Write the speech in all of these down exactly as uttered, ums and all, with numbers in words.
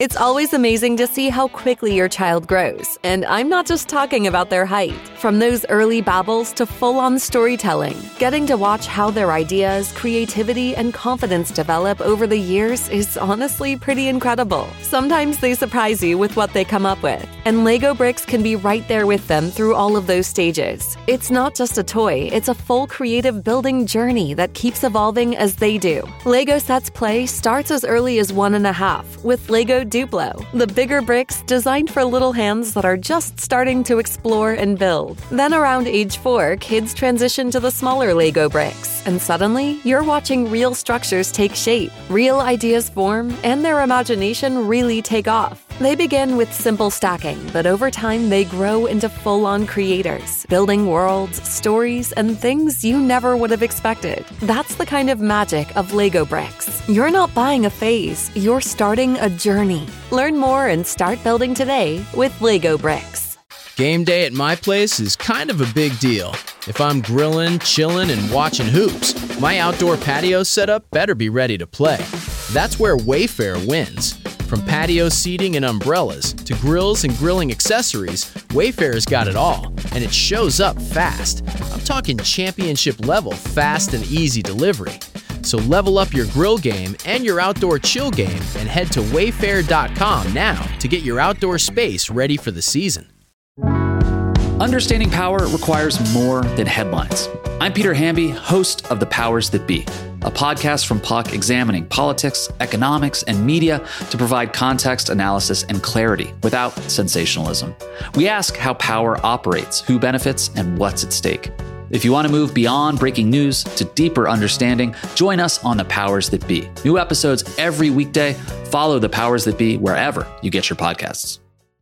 It's always amazing to see how quickly your child grows, and I'm not just talking about their height. From those early babbles to full-on storytelling, getting to watch how their ideas, creativity, and confidence develop over the years is honestly pretty incredible. Sometimes they surprise you with what they come up with, and Lego Bricks can be right there with them through all of those stages. It's not just a toy, it's a full creative building journey that keeps evolving as they do. Lego Sets Play starts as early as one and a half with Lego Duplo, the bigger bricks designed for little hands that are just starting to explore and build. Then around age four, kids transition to the smaller Lego bricks, and suddenly you're watching real structures take shape, real ideas form, and their imagination really take off. They begin with simple stacking, but over time they grow into full-on creators, building worlds, stories, and things you never would have expected. That's the kind of magic of Lego Bricks. You're not buying a phase, you're starting a journey. Learn more and start building today with Lego Bricks. Game day at my place is kind of a big deal. If I'm grilling, chilling, and watching hoops, my outdoor patio setup better be ready to play. That's where Wayfair wins. From patio seating and umbrellas to grills and grilling accessories, Wayfair's got it all, and it shows up fast. I'm talking championship level fast and easy delivery. So level up your grill game and your outdoor chill game and head to wayfair dot com now to get your outdoor space ready for the season. Understanding power requires more than headlines. I'm Peter Hamby, host of The Powers That Be, a podcast from Puck examining politics, economics, and media to provide context, analysis, and clarity without sensationalism. We ask how power operates, who benefits, and what's at stake. If you want to move beyond breaking news to deeper understanding, join us on The Powers That Be. New episodes every weekday. Follow The Powers That Be wherever you get your podcasts.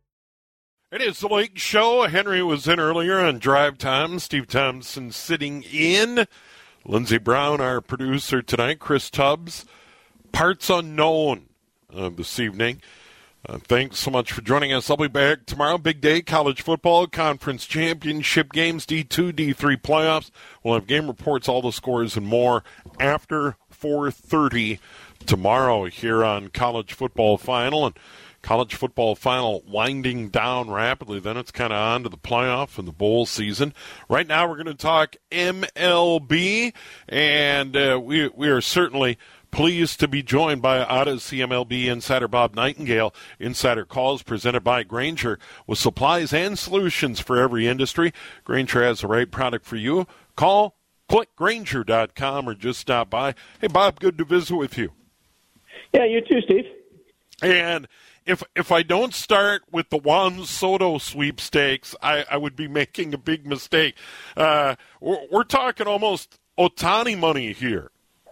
It is the Lake Show. Henry was in earlier on Drive Time. Steve Thompson sitting in. Lindsey Brown, our producer tonight. Chris Tubbs, Parts Unknown uh, this evening. Uh, thanks so much for joining us. I'll be back tomorrow. Big day, college football, conference championship games, D two, D three playoffs. We'll have game reports, all the scores, and more after four thirty tomorrow here on College Football Final. And College Football Final winding down rapidly. Then it's kind of on to the playoff and the bowl season. Right now we're going to talk M L B, and uh, we we are certainly pleased to be joined by Odyssey M L B insider Bob Nightingale. Insider Calls presented by Grainger with supplies and solutions for every industry. Grainger has the right product for you. Call, click Grainger dot com, or just stop by. Hey, Bob, good to visit with you. Yeah, you too, Steve. And If if I don't start with the Juan Soto sweepstakes, I, I would be making a big mistake. Uh, we're, we're talking almost Ohtani money here.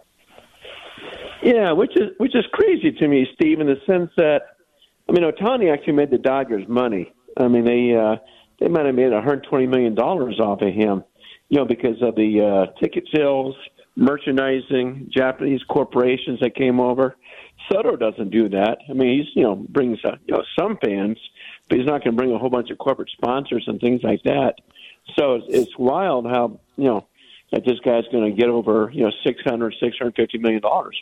Yeah, which is which is crazy to me, Steve, in the sense that, I mean, Ohtani actually made the Dodgers money. I mean, they uh, they might have made one hundred twenty million dollars off of him, you know, because of the uh, ticket sales, merchandising, Japanese corporations that came over. Soto doesn't do that. I mean, he's, you know, brings, uh, you know, some fans, but he's not going to bring a whole bunch of corporate sponsors and things like that. So it's, it's wild how, you know, that this guy's going to get over, you know, six hundred, six hundred fifty million dollars.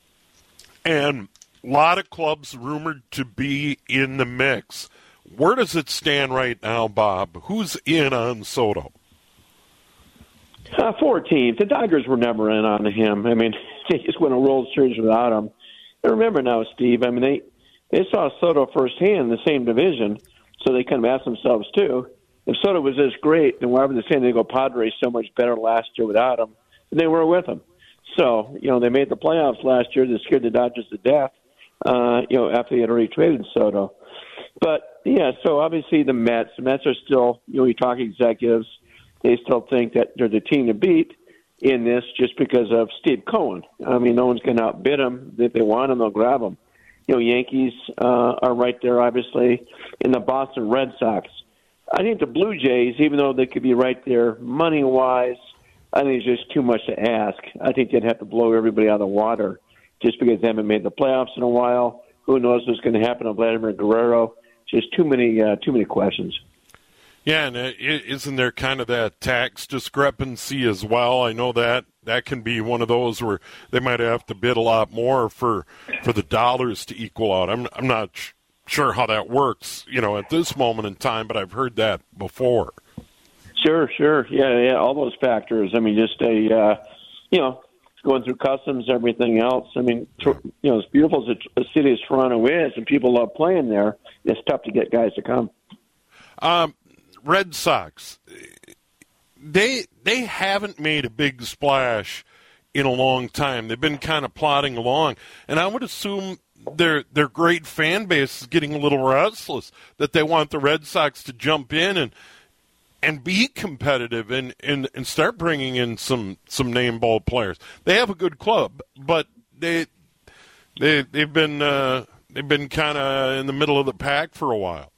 And a lot of clubs rumored to be in the mix. Where does it stand right now, Bob? Who's in on Soto? Uh, four teams. The Dodgers were never in on him. I mean, they just went a World Series without him. And remember now, Steve, I mean, they, they saw Soto firsthand in the same division, so they kind of asked themselves, too, if Soto was this great, then why were the San Diego Padres so much better last year without him than they were with him? So, you know, they made the playoffs last year. They scared the Dodgers to death, uh, you know, after they had already traded Soto. But, yeah, so obviously the Mets, the Mets are still, you know, you talk executives, they still think that they're the team to beat in this just because of Steve Cohen. I mean, no one's going to outbid him. If they want him, they'll grab him. You know, Yankees uh, are right there, obviously, in the Boston Red Sox. I think the Blue Jays, even though they could be right there money-wise, I think it's just too much to ask. I think they'd have to blow everybody out of the water just because they haven't made the playoffs in a while. Who knows what's going to happen to Vladimir Guerrero? Just too many, uh, too many questions. Yeah, and isn't there kind of that tax discrepancy as well? I know that that can be one of those where they might have to bid a lot more for for the dollars to equal out. I'm I'm not sure how that works, you know, at this moment in time, but I've heard that before. Sure, sure. Yeah, yeah, all those factors. I mean, just a, uh, you know, going through customs, everything else. I mean, you know, as beautiful as a city as Toronto is and people love playing there, it's tough to get guys to come. Um, Red Sox, they they haven't made a big splash in a long time. They've been kind of plodding along, and I would assume their their great fan base is getting a little restless, that they want the Red Sox to jump in and and be competitive and, and, and start bringing in some, some name ball players. They have a good club, but they they they've been uh, they've been kind of in the middle of the pack for a while.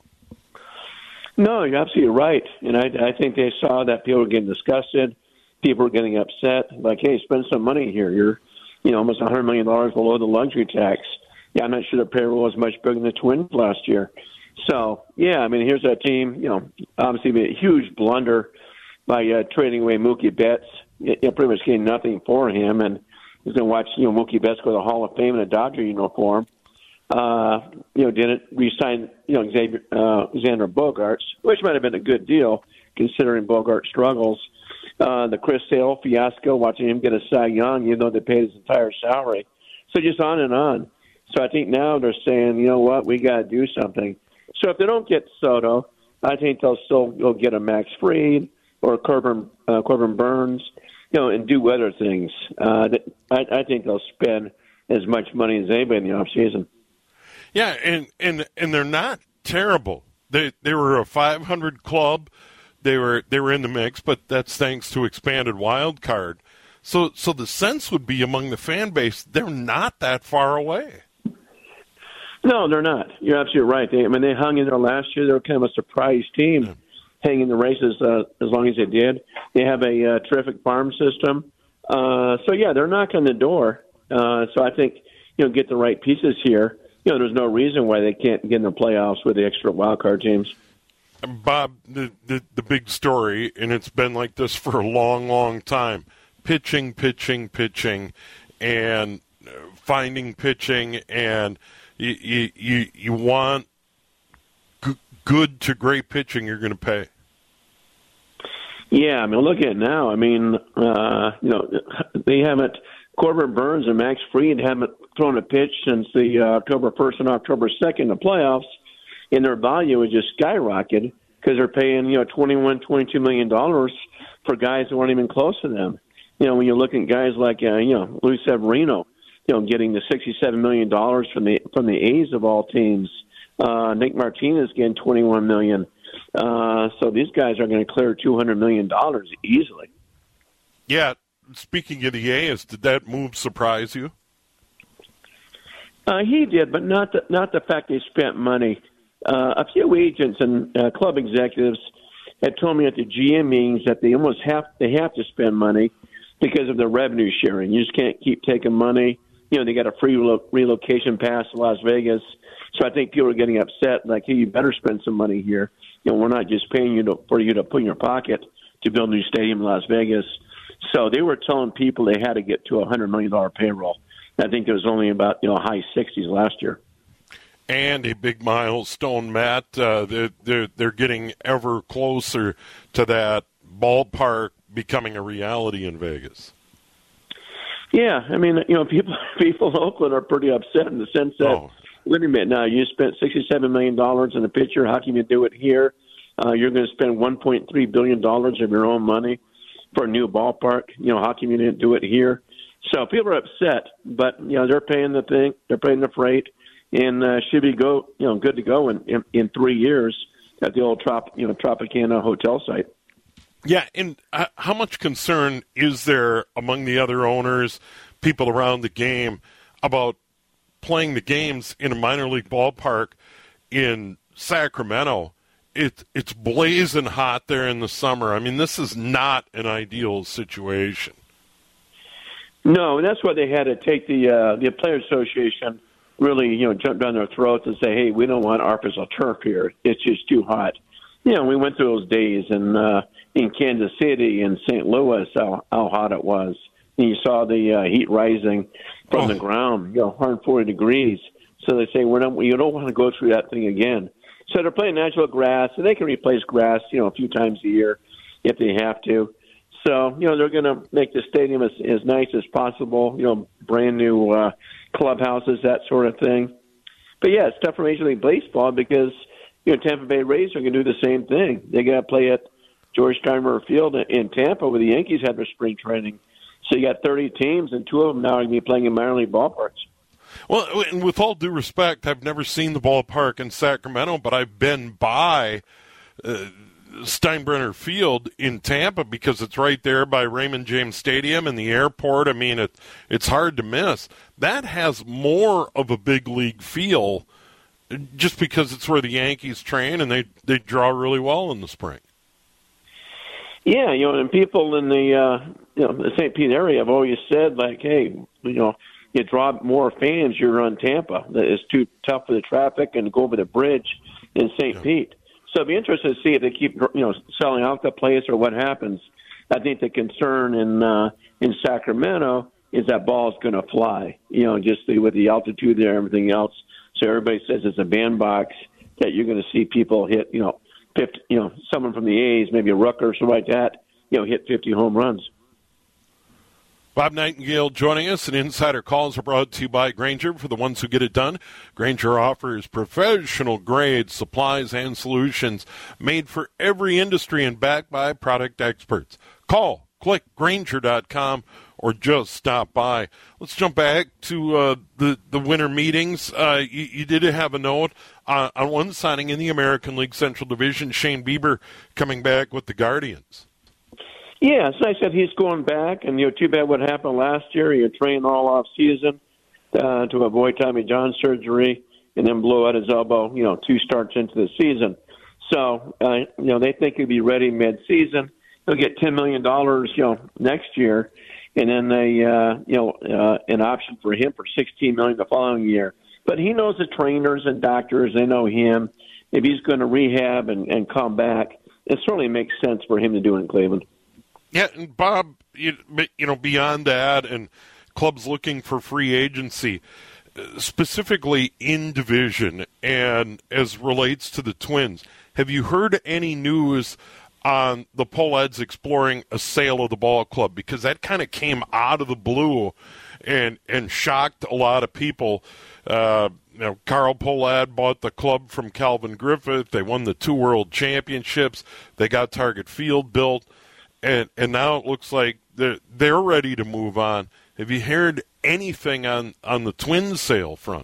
No, you're absolutely right, and I, I think they saw that people were getting disgusted, people were getting upset. Like, hey, spend some money here. You're, you know, almost one hundred million dollars below the luxury tax. Yeah, I'm not sure the payroll was much bigger than the Twins last year. So, yeah, I mean, here's a team, you know, obviously a huge blunder by uh, trading away Mookie Betts. You know, pretty much getting nothing for him, and he's going to watch, you know, Mookie Betts go to the Hall of Fame in a Dodger uniform. Uh, you know, didn't re-sign, you know, Xavier, uh, Xander Bogaerts, which might have been a good deal considering Bogaerts' struggles. Uh, the Chris Sale fiasco, watching him get a Cy Young, even though they paid his entire salary. So just on and on. So I think now they're saying, you know what, we got to do something. So if they don't get Soto, I think they'll still go get a Max Fried or Corbin, uh, Corbin Burns, you know, and do other things. Uh, I, I think they'll spend as much money as anybody in the offseason. Yeah, and, and, and they're not terrible. They they were a five hundred club. They were they were in the mix, but that's thanks to expanded wild card. So so the sense would be among the fan base, they're not that far away. No, they're not. You're absolutely right. They, I mean, they hung in there last year. They were kind of a surprise team, yeah. hanging the races uh, as long as they did. They have a uh, terrific farm system. Uh, so, yeah, they're knocking on the door. Uh, so I think, you know, get the right pieces here. You know, there's no reason why they can't get in the playoffs with the extra wild card teams. Bob, the, the, the big story, and it's been like this for a long, long time, pitching, pitching, pitching, and finding pitching, and you you, you, you want g- good to great pitching, you're going to pay. Yeah, I mean, look at it now. I mean, uh, you know, they haven't – Corbin Burns and Max Fried haven't thrown a pitch since the uh, October first and October second, the playoffs, and their value has just skyrocketed because they're paying, you know, twenty-one, twenty-two million dollars for guys who aren't even close to them. You know, when you look at guys like, uh, you know, Luis Severino, you know, getting the sixty-seven million dollars from the from the A's of all teams. Uh, Nick Martinez getting twenty-one million dollars. Uh, so these guys are going to clear two hundred million dollars easily. Yeah. Speaking of the A's, did that move surprise you? Uh, he did, but not the, not the fact they spent money. Uh, a few agents and uh, club executives had told me at the G M meetings that they almost have they have to spend money because of the revenue sharing. You just can't keep taking money. You know, they got a free relo- relocation pass to Las Vegas. So I think people are getting upset, like, hey, you better spend some money here. You know, we're not just paying you to, for you to put in your pocket to build a new stadium in Las Vegas. So they were telling people they had to get to a one hundred million dollars payroll. I think it was only about, you know, high sixties last year. And a big milestone, Matt. Uh, they're, they're, they're getting ever closer to that ballpark becoming a reality in Vegas. Yeah, I mean, you know, people people in Oakland are pretty upset in the sense that, oh. wait a minute, now you spent sixty-seven million dollars in a pitcher. How can you do it here? Uh, you're going to spend one point three billion dollars of your own money for a new ballpark. You know, how come you didn't do it here? So people are upset, but, you know, they're paying the thing, they're paying the freight, and uh, should be go, you know, good to go in, in, in three years at the old Trop, you know, Tropicana hotel site. Yeah, and uh, how much concern is there among the other owners, people around the game, about playing the games in a minor league ballpark in Sacramento? It, it's blazing hot there in the summer. I mean, this is not an ideal situation. No, and that's why they had to take the uh, the Players Association really, you know, jump down their throats and say, hey, we don't want artificial turf here. It's just too hot. You know, we went through those days in, uh, in Kansas City and Saint Louis, how, how hot it was. And you saw the uh, heat rising from oh. the ground, you know, one hundred forty degrees. So they say, we're not, you don't want to go through that thing again. So they're playing natural grass, and they can replace grass, you know, a few times a year if they have to. So, you know, they're going to make the stadium as, as nice as possible, you know, brand new uh, clubhouses, that sort of thing. But, yeah, it's tough for Major League Baseball because, you know, Tampa Bay Rays are going to do the same thing. They got to play at George Steinbrenner Field in Tampa where the Yankees had their spring training. So you got thirty teams, and two of them now are going to be playing in minor league ballparks. Well, and with all due respect, I've never seen the ballpark in Sacramento, but I've been by uh, Steinbrenner Field in Tampa because it's right there by Raymond James Stadium and the airport. I mean, it, it's hard to miss. That has more of a big league feel just because it's where the Yankees train and they, they draw really well in the spring. Yeah, you know, and people in the uh, you know the Saint Pete area have always said, like, hey, you know, you draw more fans, you're on Tampa. It's too tough for the traffic and go over the bridge in Saint Yeah. Pete. So it'd be interesting to see if they keep, you know, selling out the place or what happens. I think the concern in uh, in Sacramento is that ball's going to fly, you know, just the, with the altitude there and everything else. So everybody says it's a bandbox that you're going to see people hit, you know, fifty, you know, someone from the A's, maybe a Rucker or something like that, you know, hit fifty home runs. Bob Nightingale joining us, and Insider Calls are brought to you by Grainger. For the ones who get it done, Grainger offers professional-grade supplies and solutions made for every industry and backed by product experts. Call, click Grainger dot com, or just stop by. Let's jump back to uh, the, the winter meetings. Uh, you, you did have a note uh, on one signing in the American League Central Division, Shane Bieber coming back with the Guardians. Yeah, it's nice that he's going back, and, you know, too bad what happened last year. He had trained all off season uh, to avoid Tommy John surgery and then blew out his elbow, you know, two starts into the season. So, uh, you know, they think he'll be ready mid-season. He'll get ten million dollars, you know, next year, and then they, uh, you know, uh, an option for him for sixteen million dollars the following year. But he knows the trainers and doctors. They know him. If he's going to rehab and, and come back, it certainly makes sense for him to do it in Cleveland. Yeah, and Bob, you, you know, beyond that and clubs looking for free agency, specifically in division and as relates to the Twins, have you heard any news on the Pohlads exploring a sale of the ball club? Because that kind of came out of the blue and, and shocked a lot of people. Uh, you know, Carl Pohlad bought the club from Calvin Griffith. They won the two world championships. They got Target Field built. And and now it looks like they're, they're ready to move on. Have you heard anything on, on the Twins sale front?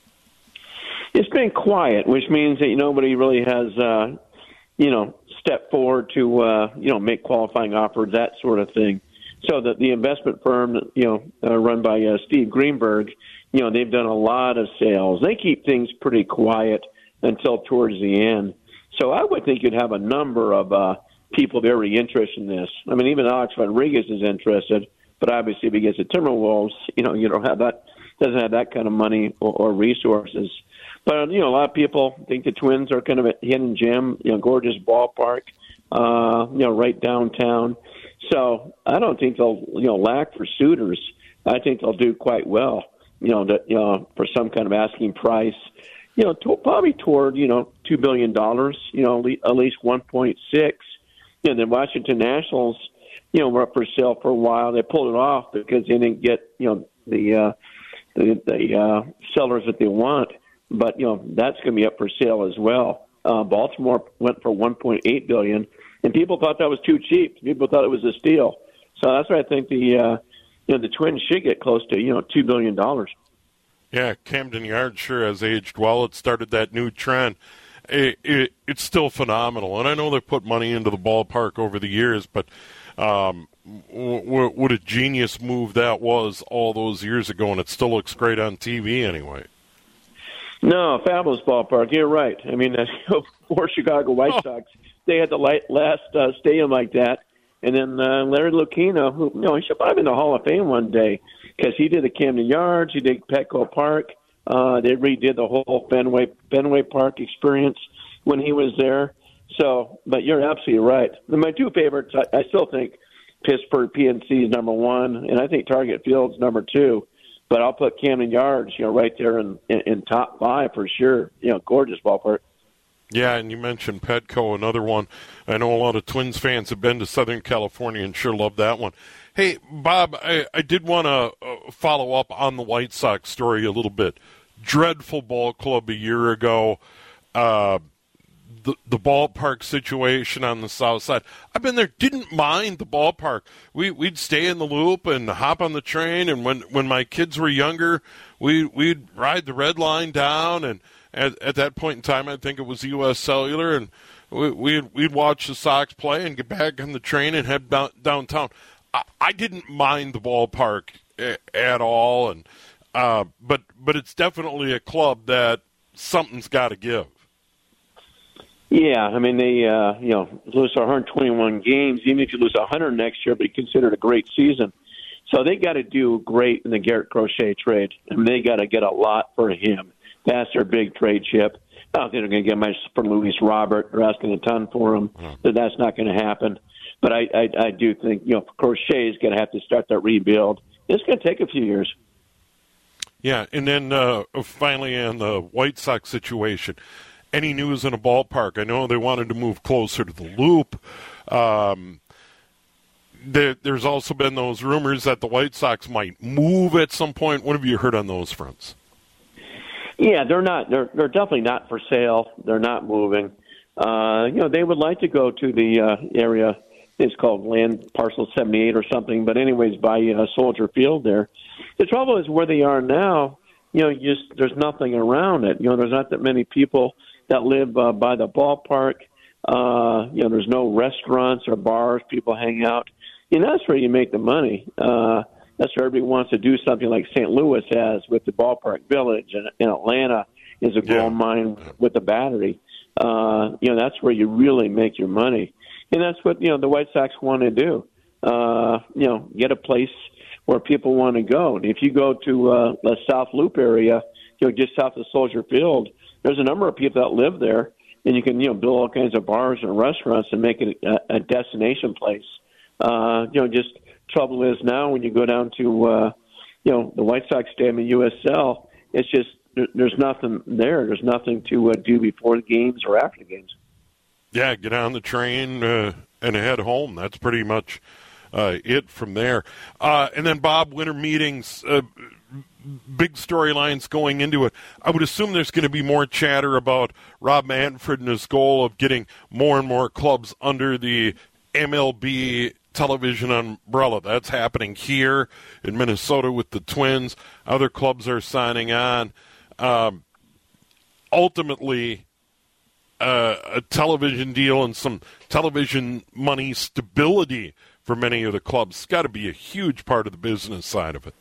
It's been quiet, which means that nobody really has, uh, you know, stepped forward to, uh, you know, make qualifying offers, that sort of thing. So that the investment firm, you know, uh, run by uh, Steve Greenberg, you know, they've done a lot of sales. They keep things pretty quiet until towards the end. So I would think you'd have a number of uh, people very interested in this. I mean, even Alex Rodriguez is interested, but obviously if he gets the Timberwolves, you know, you don't have that, doesn't have that kind of money or, or resources. But, you know, a lot of people think the Twins are kind of a hidden gem, you know, gorgeous ballpark, uh, you know, right downtown. So I don't think they'll, you know, lack for suitors. I think they'll do quite well, you know, to, you know, for some kind of asking price, you know, to, probably toward, you know, two billion dollars, you know, at least one point six. You know, the Washington Nationals, you know, were up for sale for a while. They pulled it off because they didn't get, you know, the uh, the, the uh, sellers that they want. But, you know, that's going to be up for sale as well. Uh, Baltimore went for one point eight billion dollars, and people thought that was too cheap. People thought it was a steal. So that's why I think the, uh, you know, the Twins should get close to, you know, two billion dollars. Yeah, Camden Yards sure has aged well. It started that new trend. It, it, it's still phenomenal. And I know they've put money into the ballpark over the years, but um, w- w- what a genius move that was all those years ago, and it still looks great on T V anyway. No, fabulous ballpark. You're right. I mean, for Chicago White oh. Sox, they had the light, last uh, stadium like that. And then uh, Larry Lucchino, who, you know, he should probably be in the Hall of Fame one day because he did the Camden Yards, he did Petco Park. Uh, they redid the whole Fenway Fenway Park experience when he was there. So, but you're absolutely right. My two favorites, I, I still think Pittsburgh P N C is number one, and I think Target Field's number two. But I'll put Camden Yards, you know, right there in, in, in top five for sure. You know, gorgeous ballpark. Yeah, and you mentioned Petco, another one. I know a lot of Twins fans have been to Southern California and sure love that one. Hey, Bob, I, I did want to uh, follow up on the White Sox story a little bit. Dreadful ball club a year ago. Uh, the, the ballpark situation on the south side. I've been there, didn't mind the ballpark. We, we'd stay in the loop and hop on the train, and when, when my kids were younger, we, we'd ride the red line down, and at, at that point in time, I think it was U S Cellular, and we, we'd, we'd watch the Sox play and get back on the train and head down, downtown. I, I didn't mind the ballpark a, at all, and uh, but but it's definitely a club that something's got to give. Yeah, I mean, they uh, you know lose one hundred twenty-one games. Even if you lose one hundred next year, but you consider it a great season. So they got to do great in the Garrett Crochet trade. I mean, they got to get a lot for him. That's their big trade chip. I don't think they're going to get much for Luis Robert. They're asking a ton for him. Mm. So that's not going to happen. But I, I, I do think, you know, Crochet is going to have to start that rebuild. It's going to take a few years. Yeah, and then uh, finally on the White Sox situation, any news in a ballpark? I know they wanted to move closer to the Loop. Um, there, there's also been those rumors that the White Sox might move at some point. What have you heard on those fronts? Yeah, they're not. They're they're definitely not for sale. They're not moving. Uh, you know, they would like to go to the uh, area. It's called Land Parcel seventy-eight or something. But anyways, by uh, Soldier Field there. The trouble is where they are now. You know, you just there's nothing around it. You know, there's not that many people that live uh, by the ballpark. Uh, you know, there's no restaurants or bars. People hang out. And that's where you make the money. Uh, that's where everybody wants to do something like Saint Louis has with the ballpark village, and, and Atlanta is a gold yeah. mine with the Battery. Uh, you know, that's where you really make your money. And that's what, you know, the White Sox want to do. Uh, you know, get a place where people want to go. And if you go to uh, the South Loop area, you know, just south of Soldier Field, there's a number of people that live there, and you can, you know, build all kinds of bars and restaurants and make it a, a destination place. Uh, you know, just trouble is now when you go down to, uh, you know, the White Sox Stadium in U S L, it's just there, there's nothing there. There's nothing to uh, do before the games or after the games. Yeah, get on the train uh, and head home. That's pretty much uh, it from there. Uh, and then, Bob, winter meetings, uh, big storylines going into it. I would assume there's going to be more chatter about Rob Manfred and his goal of getting more and more clubs under the M L B television umbrella. That's happening here in Minnesota with the Twins. Other clubs are signing on. Um, ultimately, uh, a television deal and some television money stability for many of the clubs has got to be a huge part of the business side of it.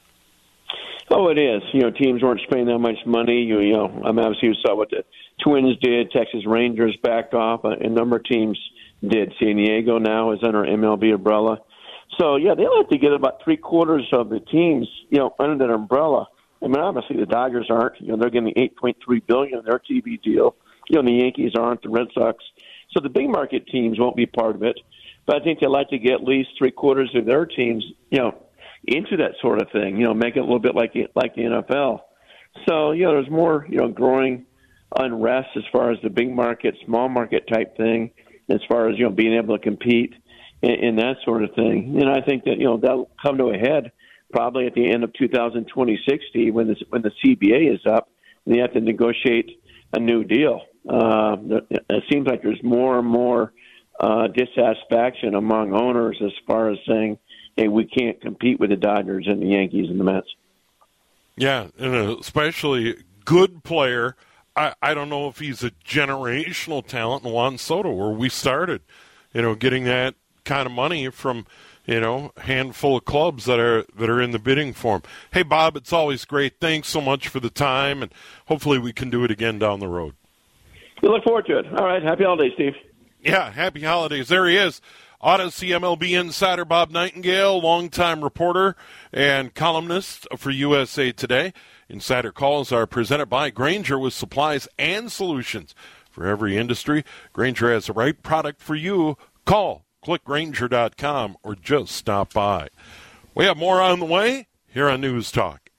Oh, it is. You know, teams weren't spending that much money. You, you know, I mean, obviously you saw what the Twins did. Texas Rangers backed off. A number of teams did. San Diego now is under M L B umbrella. So, yeah, they like to get about three-quarters of the teams, you know, under that umbrella. I mean, obviously the Dodgers aren't. You know, they're getting eight point three billion dollars in their T V deal. You know, the Yankees aren't, the Red Sox. So the big market teams won't be part of it. But I think they like to get at least three-quarters of their teams, you know, into that sort of thing, you know, make it a little bit like like the N F L. So, you know, there's more, you know, growing unrest as far as the big market, small market type thing, as far as, you know, being able to compete in, in that sort of thing. And I think that, you know, that'll come to a head probably at the end of two thousand twenty-six when the, when the C B A is up and they have to negotiate a new deal. Uh, it seems like there's more and more uh, dissatisfaction among owners as far as saying, hey, we can't compete with the Dodgers and the Yankees and the Mets. Yeah, and especially good player. I, I don't know if he's a generational talent in Juan Soto, where we started, you know, getting that kind of money from, you know, a handful of clubs that are that are in the bidding for him. Hey, Bob, it's always great. Thanks so much for the time, and hopefully we can do it again down the road. We look forward to it. All right, happy holidays, Steve. Yeah, happy holidays. There he is. Odyssey M L B insider Bob Nightingale, longtime reporter and columnist for U S A Today. Insider calls are presented by Grainger with supplies and solutions for every industry. Grainger has the right product for you. Call, click Grainger dot com, or just stop by. We have more on the way here on News Talk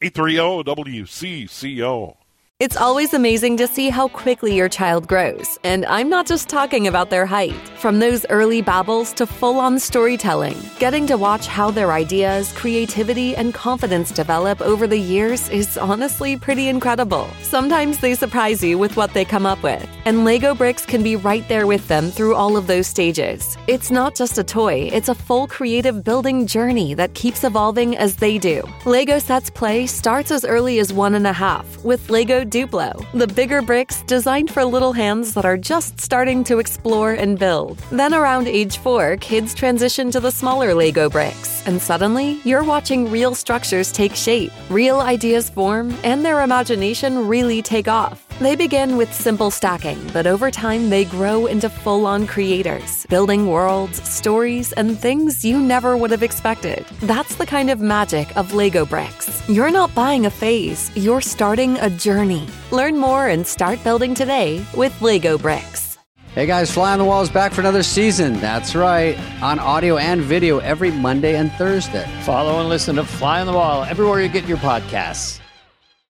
eight three zero W C C O. It's always amazing to see how quickly your child grows, and I'm not just talking about their height. From those early babbles to full-on storytelling, getting to watch how their ideas, creativity, and confidence develop over the years is honestly pretty incredible. Sometimes they surprise you with what they come up with, and Lego Bricks can be right there with them through all of those stages. It's not just a toy, it's a full creative building journey that keeps evolving as they do. Lego Sets Play starts as early as one and a half with Lego Duplo, the bigger bricks designed for little hands that are just starting to explore and build. Then around age four, kids transition to the smaller Lego bricks, and suddenly you're watching real structures take shape, real ideas form, and their imagination really take off. They begin with simple stacking, but over time they grow into full-on creators, building worlds, stories, and things you never would have expected. That's the kind of magic of Lego Bricks. You're not buying a phase, you're starting a journey. Learn more and start building today with Lego Bricks. Hey guys, Fly on the Wall is back for another season. That's right, on audio and video every Monday and Thursday. Follow and listen to Fly on the Wall everywhere you get your podcasts.